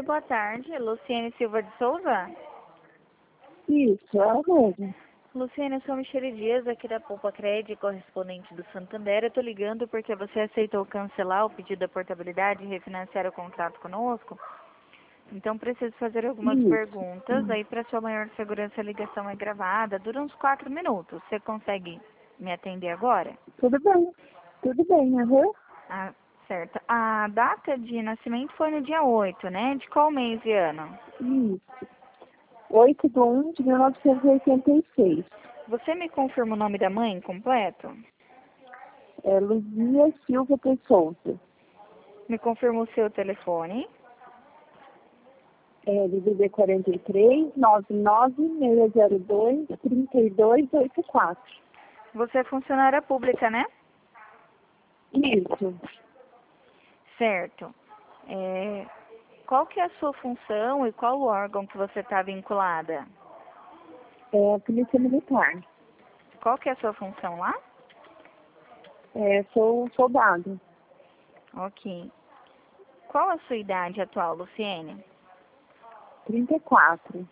Oi, boa tarde. Luciene Silva de Souza? Isso, é mesmo. Luciene, eu sou Michele Dias, aqui da Poupa Cred, correspondente do Santander. Eu estou ligando porque você aceitou cancelar o pedido da portabilidade e refinanciar o contrato conosco. Então, preciso fazer algumas Isso. perguntas. Aí, para sua maior segurança, a ligação é gravada. Dura uns 4 minutos. Você consegue me atender agora? Tudo bem, aham. Ah, certo. A data de nascimento foi no dia 8, né? De qual mês e ano? Isso. 8/1/1986. Você me confirma o nome da mãe completo? É Luzia Silva de Souza. Me confirma o seu telefone. É DDD 43 99602 3284. Você é funcionária pública, né? Isso. Certo. Qual que é a sua função e qual o órgão que você está vinculada? É a Polícia Militar. Qual que é a sua função lá? Sou soldado. Ok. Qual a sua idade atual, Luciene? 34.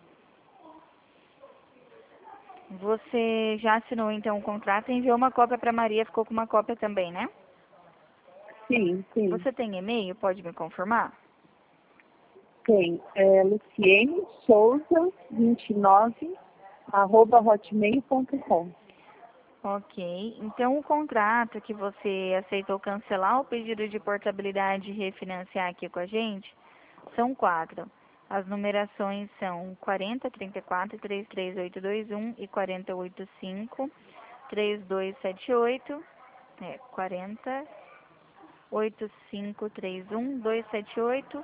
Você já assinou então o contrato e enviou uma cópia para Maria, ficou com uma cópia também, né? Sim. Você tem e-mail? Pode me confirmar? Tem. Luciene Souza 29 @hotmail.com. Ok. Então, o contrato que você aceitou cancelar o pedido de portabilidade e refinanciar aqui com a gente são 4. As numerações são 4034 33821 e 4085 3278. 408531 278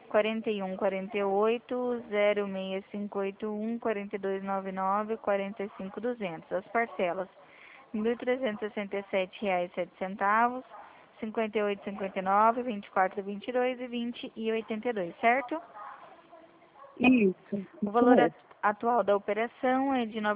4148 06581 4299 45200. As parcelas R$ 1.367,07, 58,59, 24,22 e 20,82, certo? Isso O valor mesmo. atual da operação é de R$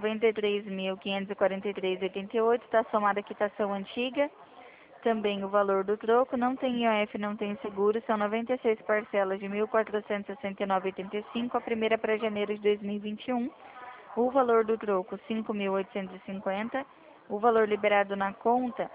93.543,88, está somada a quitação antiga. Também o valor do troco, não tem IOF, não tem seguro, são 96 parcelas de R$ 1.469,85, a primeira para janeiro de 2021. O valor do troco, 5.850. O valor liberado na conta,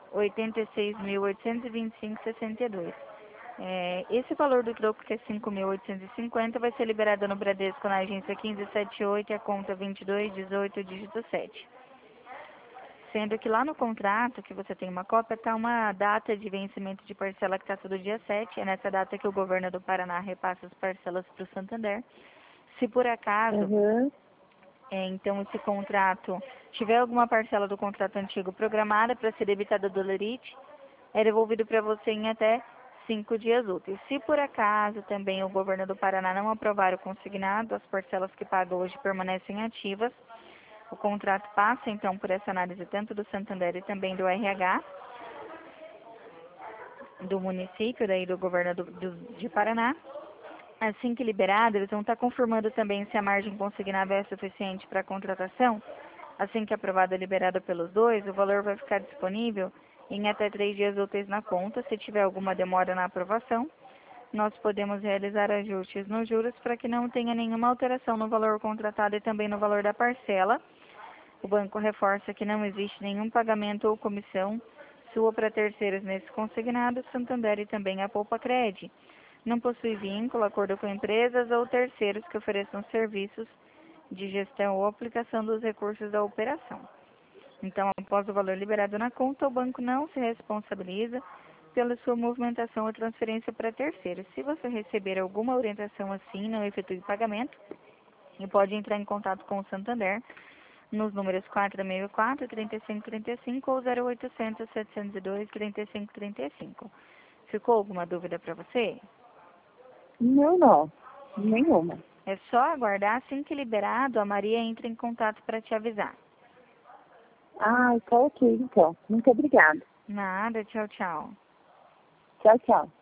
86.825,62. Esse valor do troco, que é 5.850, vai ser liberado no Bradesco na agência 1578 e a conta 2218, dígito 7. Sendo que lá no contrato, que você tem uma cópia, está uma data de vencimento de parcela que está todo dia 7. É nessa data que o governo do Paraná repassa as parcelas para o Santander. Se por acaso... Uhum. Então, esse contrato, tiver alguma parcela do contrato antigo programada para ser debitada do Lerite, é devolvido para você em até 5 dias úteis. Se por acaso também o governo do Paraná não aprovar o consignado, as parcelas que paga hoje permanecem ativas. O contrato passa, então, por essa análise tanto do Santander e também do RH, do município, daí do governo de Paraná. Assim que liberado, eles vão estar confirmando também se a margem consignável é suficiente para a contratação. Assim que aprovado e liberado pelos dois, o valor vai ficar disponível em até 3 dias úteis na conta. Se tiver alguma demora na aprovação, nós podemos realizar ajustes nos juros para que não tenha nenhuma alteração no valor contratado e também no valor da parcela. O banco reforça que não existe nenhum pagamento ou comissão sua para terceiros nesse consignado, Santander e também a Poupa Cred. Não possui vínculo, acordo com empresas ou terceiros que ofereçam serviços de gestão ou aplicação dos recursos da operação. Então, após o valor liberado na conta, o banco não se responsabiliza pela sua movimentação ou transferência para terceiros. Se você receber alguma orientação assim, não efetue pagamento e pode entrar em contato com o Santander nos números 464-3535 ou 0800-702-3535. Ficou alguma dúvida para você? Não. Nenhuma. É só aguardar, assim que liberado, a Maria entra em contato para te avisar. Tá ok, então. Muito obrigada. Nada, tchau, tchau. Tchau.